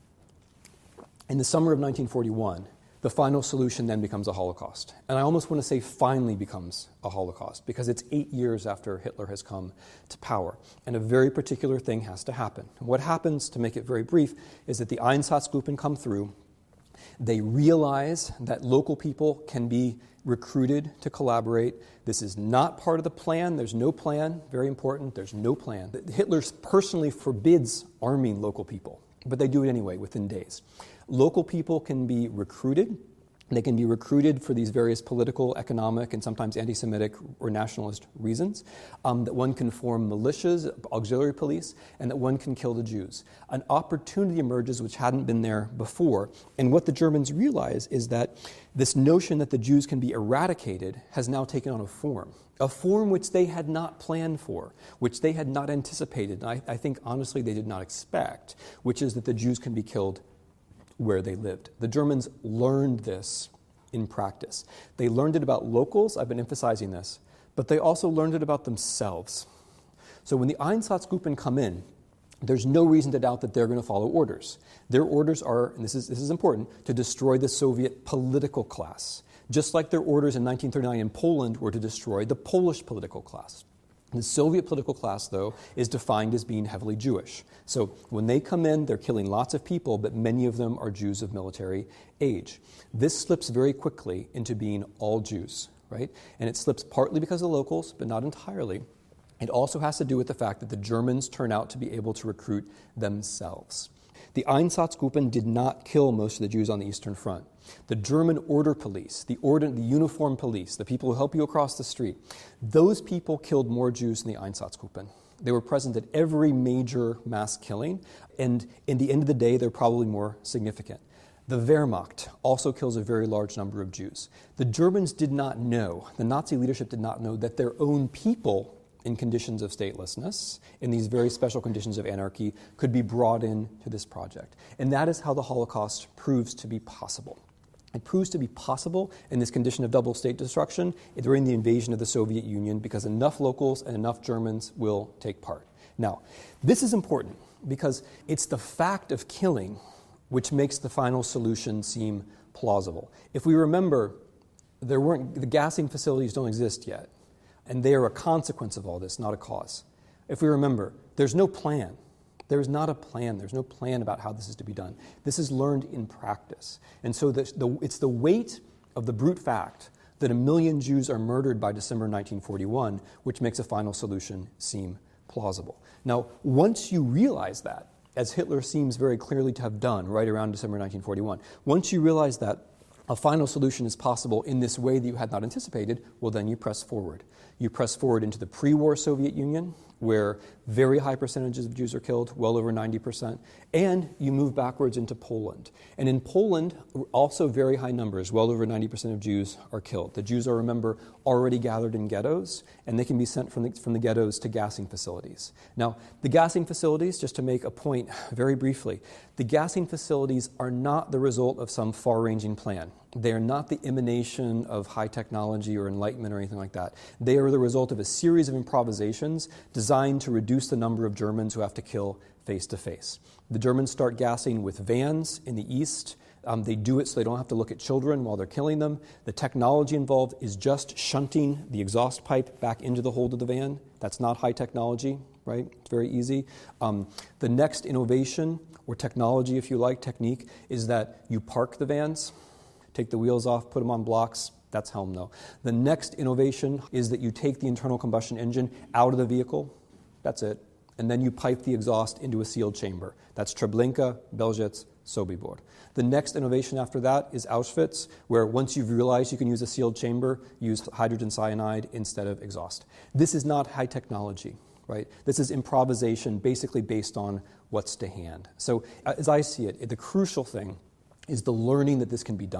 [SPEAKER 1] in the summer of 1941, the final solution then becomes a Holocaust. And I almost want to say finally becomes a Holocaust, because it's 8 years after Hitler has come to power. And a very particular thing has to happen. And what happens, to make it very brief, is that the Einsatzgruppen come through. They realize that local people can be recruited to collaborate. This is not part of the plan. There's no plan. Very important. There's no plan. Hitler personally forbids arming local people, but they do it anyway within days. Local people can be recruited. They can be recruited for these various political, economic, and sometimes anti-Semitic or nationalist reasons, that one can form militias, auxiliary police, and that one can kill the Jews. An opportunity emerges which hadn't been there before, and what the Germans realize is that this notion that the Jews can be eradicated has now taken on a form which they had not planned for, which they had not anticipated, and I think honestly they did not expect, which is that the Jews can be killed where they lived. The Germans learned this in practice. They learned it about locals, I've been emphasizing this, but they also learned it about themselves. So when the Einsatzgruppen come in, there's no reason to doubt that they're going to follow orders. Their orders are, and this is important, to destroy the Soviet political class, just like their orders in 1939 in Poland were to destroy the Polish political class. The Soviet political class, though, is defined as being heavily Jewish. So when they come in, they're killing lots of people, but many of them are Jews of military age. This slips very quickly into being all Jews, right? And it slips partly because of the locals, but not entirely. It also has to do with the fact that the Germans turn out to be able to recruit themselves. The Einsatzgruppen did not kill most of the Jews on the Eastern Front. The German order police, the uniformed police, the people who help you across the street, those people killed more Jews than the Einsatzgruppen. They were present at every major mass killing, and in the end of the day, they're probably more significant. The Wehrmacht also kills a very large number of Jews. The Germans did not know, the Nazi leadership did not know that their own people in conditions of statelessness, in these very special conditions of anarchy, could be brought in to this project. And that is how the Holocaust proves to be possible. It proves to be possible in this condition of double state destruction during the invasion of the Soviet Union because enough locals and enough Germans will take part. Now, this is important because it's the fact of killing which makes the final solution seem plausible. If we remember, the gassing facilities don't exist yet, and they are a consequence of all this, not a cause. If we remember, there's no plan. There is not a plan. There's no plan about how this is to be done. This is learned in practice. And so it's the weight of the brute fact that 1 million Jews are murdered by December 1941 which makes a final solution seem plausible. Now, once you realize that, as Hitler seems very clearly to have done right around December 1941, once you realize that a final solution is possible in this way that you had not anticipated, well, then you press forward. You press forward into the pre-war Soviet Union, where very high percentages of Jews are killed, well over 90%, and you move backwards into Poland. And in Poland, also very high numbers, well over 90% of Jews are killed. The Jews are, remember, already gathered in ghettos, and they can be sent from the ghettos to gassing facilities. Now, the gassing facilities, just to make a point very briefly, the gassing facilities are not the result of some far-ranging plan. They are not the emanation of high technology or enlightenment or anything like that. They are the result of a series of improvisations designed to reduce the number of Germans who have to kill face-to-face. The Germans start gassing with vans in the east. They do it so they don't have to look at children while they're killing them. The technology involved is just shunting the exhaust pipe back into the hold of the van. That's not high technology, right? It's very easy. The next innovation, or technology if you like, technique, is that you park the vans, take the wheels off, put them on blocks. That's Helm, though. The next innovation is that you take the internal combustion engine out of the vehicle. That's it. And then you pipe the exhaust into a sealed chamber. That's Treblinka, Belzec, Sobibor. The next innovation after that is Auschwitz, where once you've realized you can use a sealed chamber, use hydrogen cyanide instead of exhaust. This is not high technology, right? This is improvisation basically based on what's to hand. So as I see it, the crucial thing is the learning that this can be done.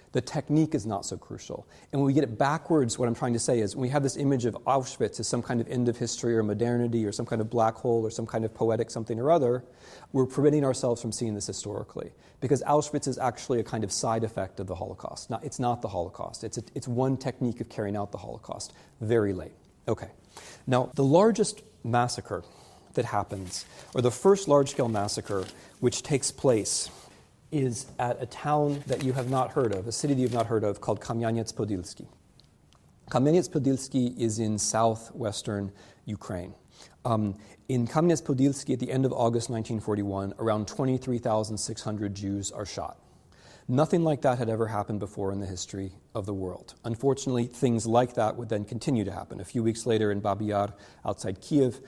[SPEAKER 1] The technique is not so crucial. And when we get it backwards, what I'm trying to say is when we have this image of Auschwitz as some kind of end of history or modernity or some kind of black hole or some kind of poetic something or other, we're preventing ourselves from seeing this historically. Because Auschwitz is actually a kind of side effect of the Holocaust. It's not the Holocaust. It's one technique of carrying out the Holocaust. Very late. Okay. Now, the largest massacre that happens, or the first large-scale massacre which takes place, is at a town that you have not heard of, a city that you have not heard of, called Kamyanets-Podilsky. Kamyanets-Podilsky is in southwestern Ukraine. In Kamyanets-Podilsky, at the end of August 1941, around 23,600 Jews are shot. Nothing like that had ever happened before in the history of the world. Unfortunately, things like that would then continue to happen. A few weeks later in Babi Yar, outside Kiev,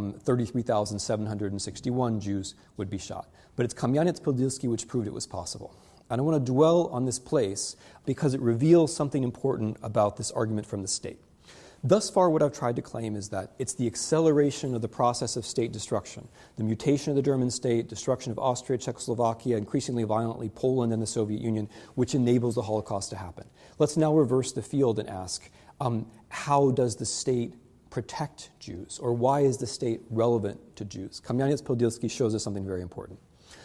[SPEAKER 1] 33,761 Jews would be shot. But it's Kamyanets-Podilsky which proved it was possible. And I want to dwell on this place because it reveals something important about this argument from the state. Thus far, what I've tried to claim is that it's the acceleration of the process of state destruction, the mutation of the German state, destruction of Austria, Czechoslovakia, increasingly violently Poland and the Soviet Union, which enables the Holocaust to happen. Let's now reverse the field and ask, how does the state protect Jews, or why is the state relevant to Jews? Kamyanets-Podilsky shows us something very important.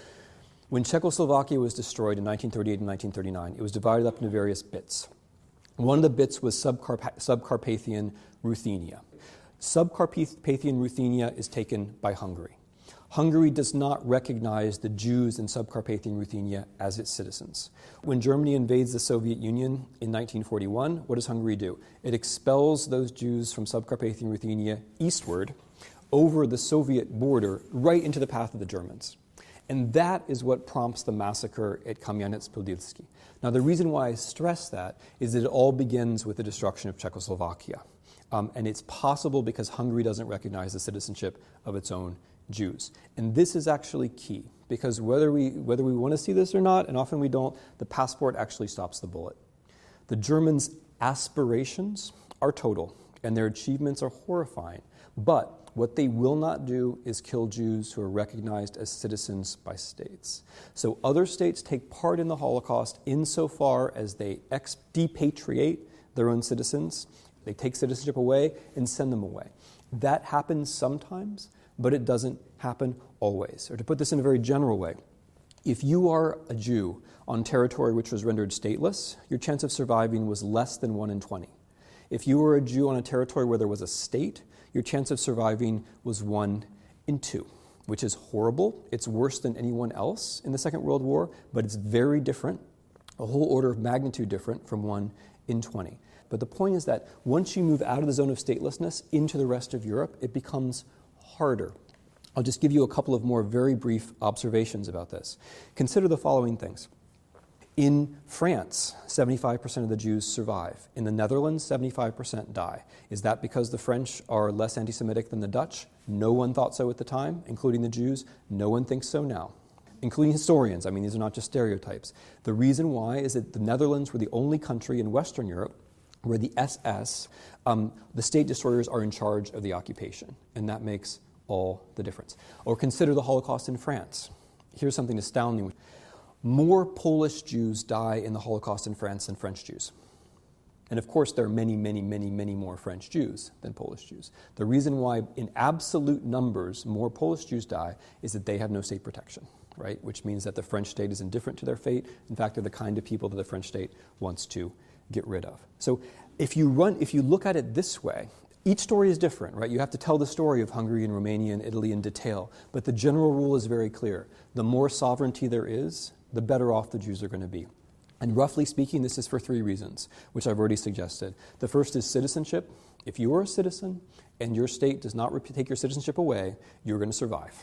[SPEAKER 1] When Czechoslovakia was destroyed in 1938 and 1939, it was divided up into various bits. One of the bits was Subcarpathian Ruthenia. Subcarpathian Ruthenia is taken by Hungary. Hungary does not recognize the Jews in Subcarpathian Ruthenia as its citizens. When Germany invades the Soviet Union in 1941, what does Hungary do? It expels those Jews from Subcarpathian Ruthenia eastward over the Soviet border right into the path of the Germans. And that is what prompts the massacre at Kamyanets-Podilsky. Now, the reason why I stress that is that it all begins with the destruction of Czechoslovakia. And it's possible because Hungary doesn't recognize the citizenship of its own Jews. And this is actually key, because whether we want to see this or not, and often we don't, the passport actually stops the bullet. The Germans' aspirations are total, and their achievements are horrifying. But what they will not do is kill Jews who are recognized as citizens by states. So other states take part in the Holocaust insofar as they depatriate their own citizens. They take citizenship away and send them away. That happens sometimes, but it doesn't happen always. Or to put this in a very general way, if you are a Jew on territory which was rendered stateless, your chance of surviving was less than 1 in 20. If you were a Jew on a territory where there was a state, your chance of surviving was 1 in 2, which is horrible. It's worse than anyone else in the Second World War, but it's very different, a whole order of magnitude different from 1 in 20. But the point is that once you move out of the zone of statelessness into the rest of Europe, it becomes harder. I'll just give you a couple of more very brief observations about this. Consider the following things. In France, 75% of the Jews survive. In the Netherlands, 75% die. Is that because the French are less anti-Semitic than the Dutch? No one thought so at the time, including the Jews. No one thinks so now, including historians. I mean, these are not just stereotypes. The reason why is that the Netherlands were the only country in Western Europe where the SS, the state destroyers, are in charge of the occupation, and that makes all the difference. Or consider the Holocaust in France. Here's something astounding. More Polish Jews die in the Holocaust in France than French Jews. And of course, there are many, many, many, many more French Jews than Polish Jews. The reason why, in absolute numbers, more Polish Jews die is that they have no state protection, right? Which means that the French state is indifferent to their fate. In fact, they're the kind of people that the French state wants to get rid of. So if you look at it this way, each story is different, right? You have to tell the story of Hungary and Romania and Italy in detail. But the general rule is very clear. The more sovereignty there is, the better off the Jews are going to be. And roughly speaking, this is for 3 reasons, which I've already suggested. The first is citizenship. If you are a citizen and your state does not take your citizenship away, you're going to survive.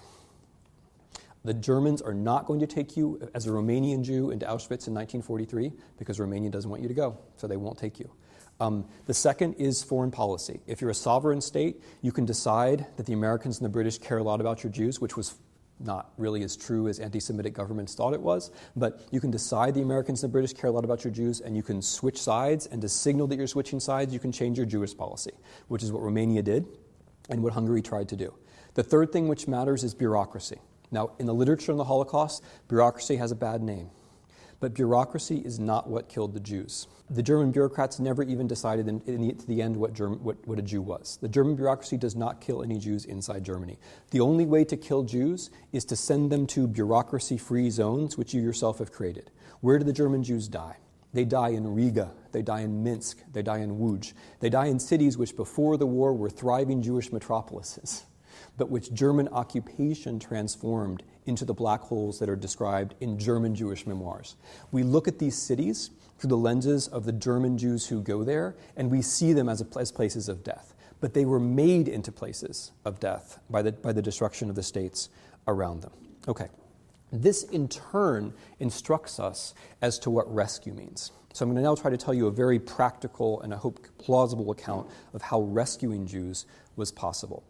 [SPEAKER 1] The Germans are not going to take you as a Romanian Jew into Auschwitz in 1943 because Romania doesn't want you to go, so they won't take you. The second is foreign policy. If you're a sovereign state, you can decide that the Americans and the British care a lot about your Jews, which was not really as true as anti-Semitic governments thought it was, but you can decide the Americans and the British care a lot about your Jews, and you can switch sides, and to signal that you're switching sides, you can change your Jewish policy, which is what Romania did and what Hungary tried to do. The third thing which matters is bureaucracy. Now, in the literature on the Holocaust, bureaucracy has a bad name. But bureaucracy is not what killed the Jews. The German bureaucrats never even decided to the end what a Jew was. The German bureaucracy does not kill any Jews inside Germany. The only way to kill Jews is to send them to bureaucracy-free zones, which you yourself have created. Where do the German Jews die? They die in Riga, they die in Minsk, they die in Łódź. They die in cities which before the war were thriving Jewish metropolises, but which German occupation transformed into the black holes that are described in German Jewish memoirs. We look at these cities through the lenses of the German Jews who go there, and we see them as places of death. But they were made into places of death by the destruction of the states around them. Okay. This, in turn, instructs us as to what rescue means. So I'm going to now try to tell you a very practical and I hope plausible account of how rescuing Jews was possible.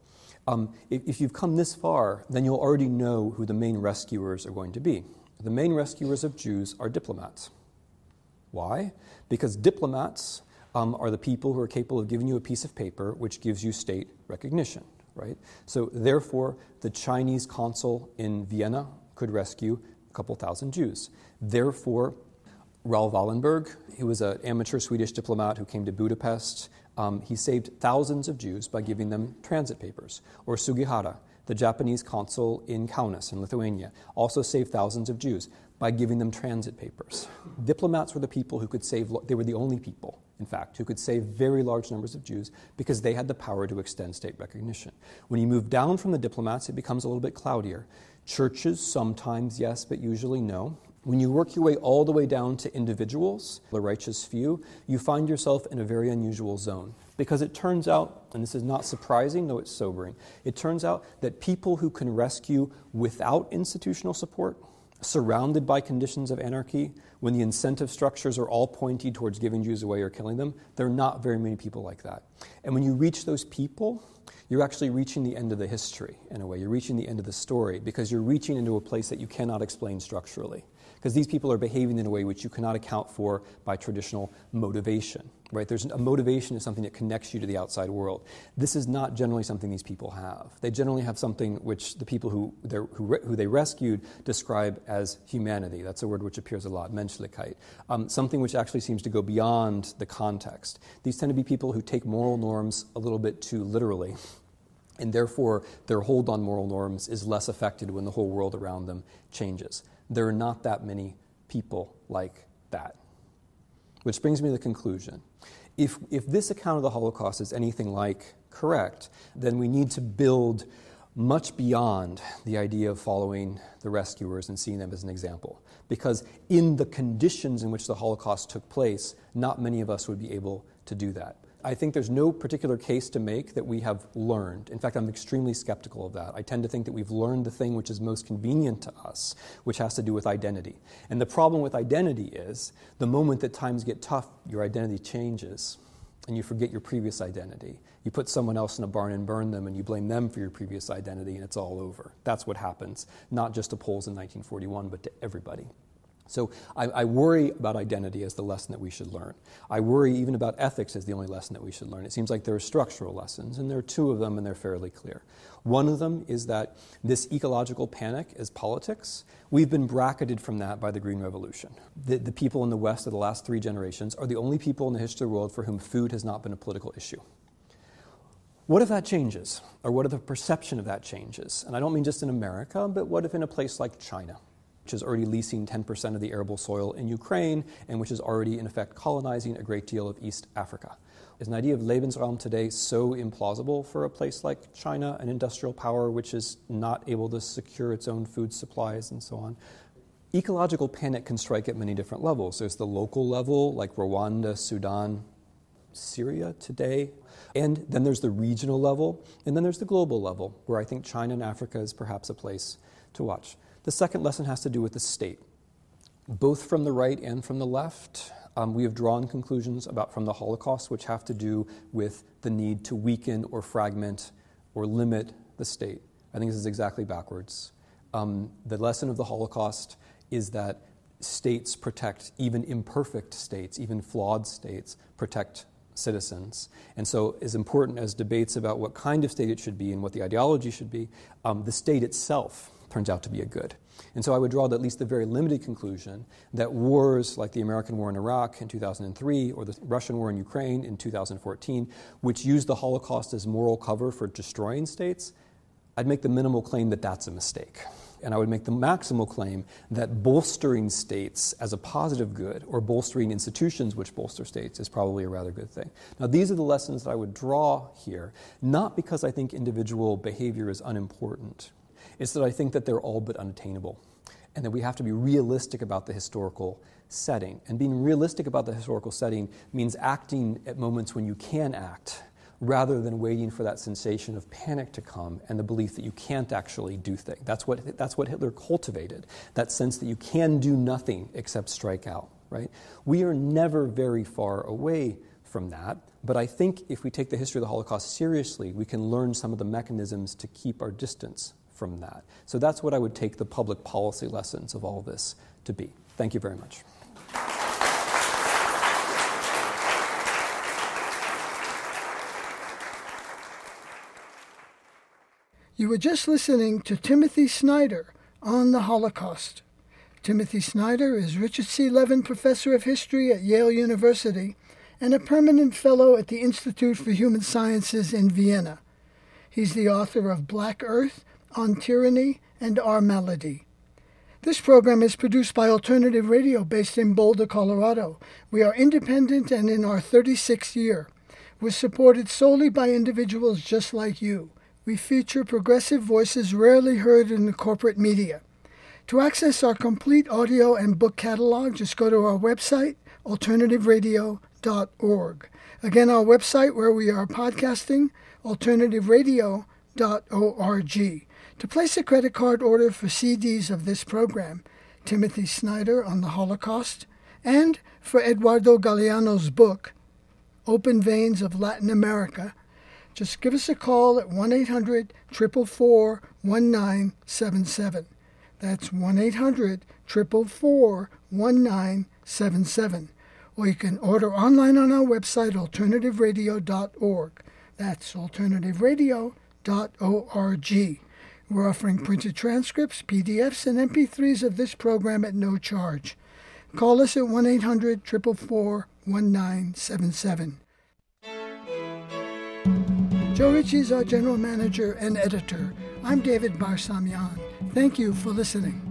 [SPEAKER 1] If you've come this far, then you'll already know who the main rescuers are going to be. The main rescuers of Jews are diplomats. Why? Because diplomats are the people who are capable of giving you a piece of paper which gives you state recognition, right? So therefore, the Chinese consul in Vienna could rescue a couple thousand Jews. Therefore, Raoul Wallenberg, who was an amateur Swedish diplomat who came to Budapest, he saved thousands of Jews by giving them transit papers. Or Sugihara, the Japanese consul in Kaunas in Lithuania, also saved thousands of Jews by giving them transit papers. Diplomats were the people who could save, they were the only people, in fact, who could save very large numbers of Jews because they had the power to extend state recognition. When you move down from the diplomats, it becomes a little bit cloudier. Churches, sometimes yes, but usually no. When you work your way all the way down to individuals, the righteous few, you find yourself in a very unusual zone. Because it turns out, and this is not surprising, though it's sobering, it turns out that people who can rescue without institutional support, surrounded by conditions of anarchy, when the incentive structures are all pointed towards giving Jews away or killing them, there are not very many people like that. And when you reach those people, you're actually reaching the end of the history, in a way. You're reaching the end of the story, because you're reaching into a place that you cannot explain structurally. Because these people are behaving in a way which you cannot account for by traditional motivation, right? There's a motivation is something that connects you to the outside world. This is not generally something these people have. They generally have something which the people who they rescued describe as humanity. That's a word which appears a lot, Menschlichkeit. Something which actually seems to go beyond the context. These tend to be people who take moral norms a little bit too literally, and therefore their hold on moral norms is less affected when the whole world around them changes. There are not that many people like that. Which brings me to the conclusion. If this account of the Holocaust is anything like correct, then we need to build much beyond the idea of following the rescuers and seeing them as an example. Because in the conditions in which the Holocaust took place, not many of us would be able to do that. I think there's no particular case to make that we have learned. In fact, I'm extremely skeptical of that. I tend to think that we've learned the thing which is most convenient to us, which has to do with identity. And the problem with identity is the moment that times get tough, your identity changes and you forget your previous identity. You put someone else in a barn and burn them and you blame them for your previous identity and it's all over. That's what happens, not just to Poles in 1941, but to everybody. So I worry about identity as the lesson that we should learn. I worry even about ethics as the only lesson that we should learn. It seems like there are structural lessons, and there are two of them, and they're fairly clear. One of them is that this ecological panic is politics. We've been bracketed from that by the Green Revolution. The people in the West of the last 3 generations are the only people in the history of the world for whom food has not been a political issue. What if that changes? Or what if the perception of that changes? And I don't mean just in America, but what if in a place like China, which is already leasing 10% of the arable soil in Ukraine, and which is already, in effect, colonizing a great deal of East Africa? Is an idea of Lebensraum today so implausible for a place like China, an industrial power which is not able to secure its own food supplies and so on? Ecological panic can strike at many different levels. There's the local level, like Rwanda, Sudan, Syria today. And then there's the regional level, and then there's the global level, where I think China and Africa is perhaps a place to watch. The second lesson has to do with the state. Both from the right and from the left, we have drawn conclusions from the Holocaust which have to do with the need to weaken or fragment or limit the state. I think this is exactly backwards. The lesson of the Holocaust is that states protect, even imperfect states, even flawed states, protect citizens. And so as important as debates about what kind of state it should be and what the ideology should be, the state itself turns out to be a good. And so I would draw at least the very limited conclusion that wars like the American war in Iraq in 2003 or the Russian war in Ukraine in 2014, which used the Holocaust as moral cover for destroying states, I'd make the minimal claim that that's a mistake. And I would make the maximal claim that bolstering states as a positive good or bolstering institutions which bolster states is probably a rather good thing. Now, these are the lessons that I would draw here, not because I think individual behavior is unimportant. It's that I think that they're all but unattainable, and that we have to be realistic about the historical setting. And being realistic about the historical setting means acting at moments when you can act, rather than waiting for that sensation of panic to come and the belief that you can't actually do things. That's what Hitler cultivated, that sense that you can do nothing except strike out, right? We are never very far away from that, but I think if we take the history of the Holocaust seriously, we can learn some of the mechanisms to keep our distance from that. So that's what I would take the public policy lessons of all this to be. Thank you very much.
[SPEAKER 2] You were just listening to Timothy Snyder on the Holocaust. Timothy Snyder is Richard C. Levin Professor of History at Yale University and a permanent fellow at the Institute for Human Sciences in Vienna. He's the author of Black Earth, On Tyranny and Our Malady. This program is produced by Alternative Radio based in Boulder, Colorado. We are independent and in our 36th year. We're supported solely by individuals just like you. We feature progressive voices rarely heard in the corporate media. To access our complete audio and book catalog, just go to our website, alternativeradio.org. Again, our website where we are podcasting, alternativeradio.org. To place a credit card order for CDs of this program, Timothy Snyder on the Holocaust, and for Eduardo Galeano's book, Open Veins of Latin America, just give us a call at 1-800-444-1977. That's 1-800-444-1977. Or you can order online on our website, alternativeradio.org. That's alternativeradio.org. We're offering printed transcripts, PDFs, and MP3s of this program at no charge. Call us at 1-800-444-1977. Joe Ritchie is our general manager and editor. I'm David Barsamian. Thank you for listening.